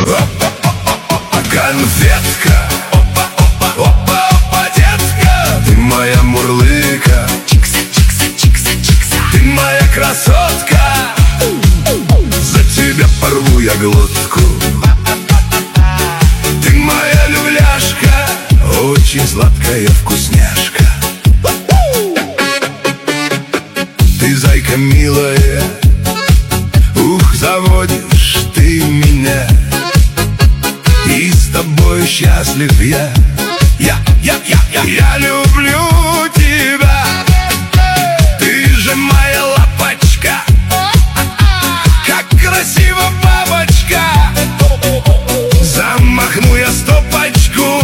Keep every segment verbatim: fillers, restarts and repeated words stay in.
Опа-опа-опа, конфетка. Опа-опа-опа, детка. Ты моя мурлыка. Чикса, чикса, чикса, чикса. Ты моя красотка. За тебя порву я глотку. Ты моя любляшка, очень сладкая вкусняшка. Ты зайка милая, ух, заводишь ты меня. И с тобой счастлив я. Я, я, я, я, я люблю тебя. Ты же моя лапочка, как красиво бабочка. Замахну я стопочку.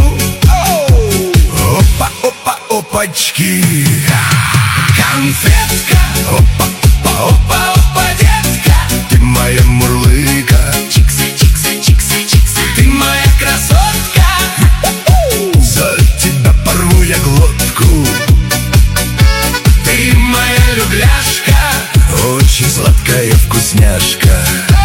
Опа, опа, опачки. Конфетка. Опа, опа, опа, опа, детка. Ты моя мурлыка. Чикса, чикса, чикса, чикса. Ты моя красотка. За тебя порву я глотку. Ты моя любляшка, очень сладкая вкусняшка.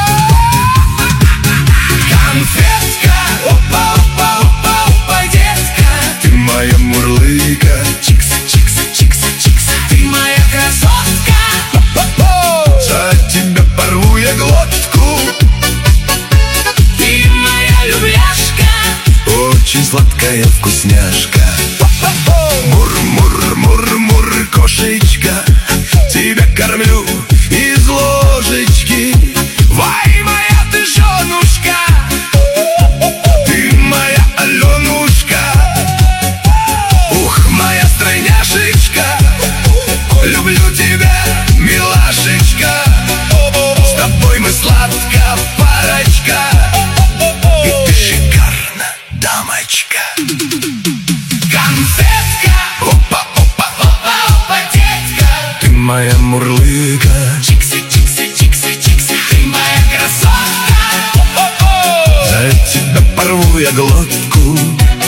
Конфетка. Опа, опа, опа, опа, детка. Ты моя мурлыка. Чикса, чикса, чикса, чикса. Ты моя красотка. За тебя порву я глотку. Ты моя любляшка, Очень сладкая вкусняшка. Мур-мур-мур-мур, кошечка. Тебя кормлю из ложечки. Вай, моя ты женушка. Ты моя Аленушка. Ух, моя стройняшечка. Люблю тебя, милашечка. С тобой мы сладко парочка. И ты шикарна, дамочка. Конфетка. Опа, опа, опа, опа, детка. Ты моя мурлыка. чикса, чикса, чикса, чикса. Ты моя красотка. За тебя порву я глотку.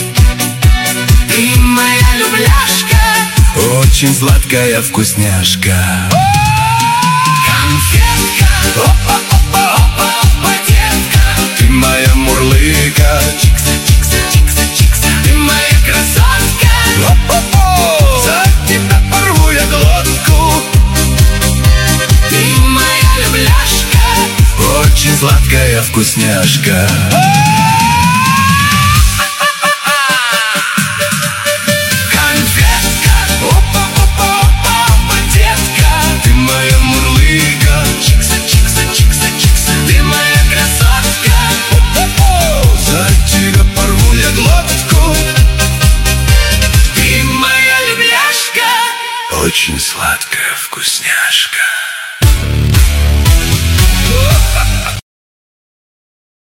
Ты моя любляшка, Очень сладкая вкусняшка. конфетка. Опа, опа, опа, опа, детка. Ты моя мурлыка. Чикса, чикса, чикса, чикса. Ты моя красотка. За тебя порву я глотку. Ты моя любляшка, Очень сладкая вкусняшка. Конфетка. Опа, опа, опа, опа, детка. Ты моя мурлыка. чикса, чикса, чикса, чикса. Ты моя красотка. За тебя порву я глотку. Ты моя любляшка, Очень сладкая вкусняшка.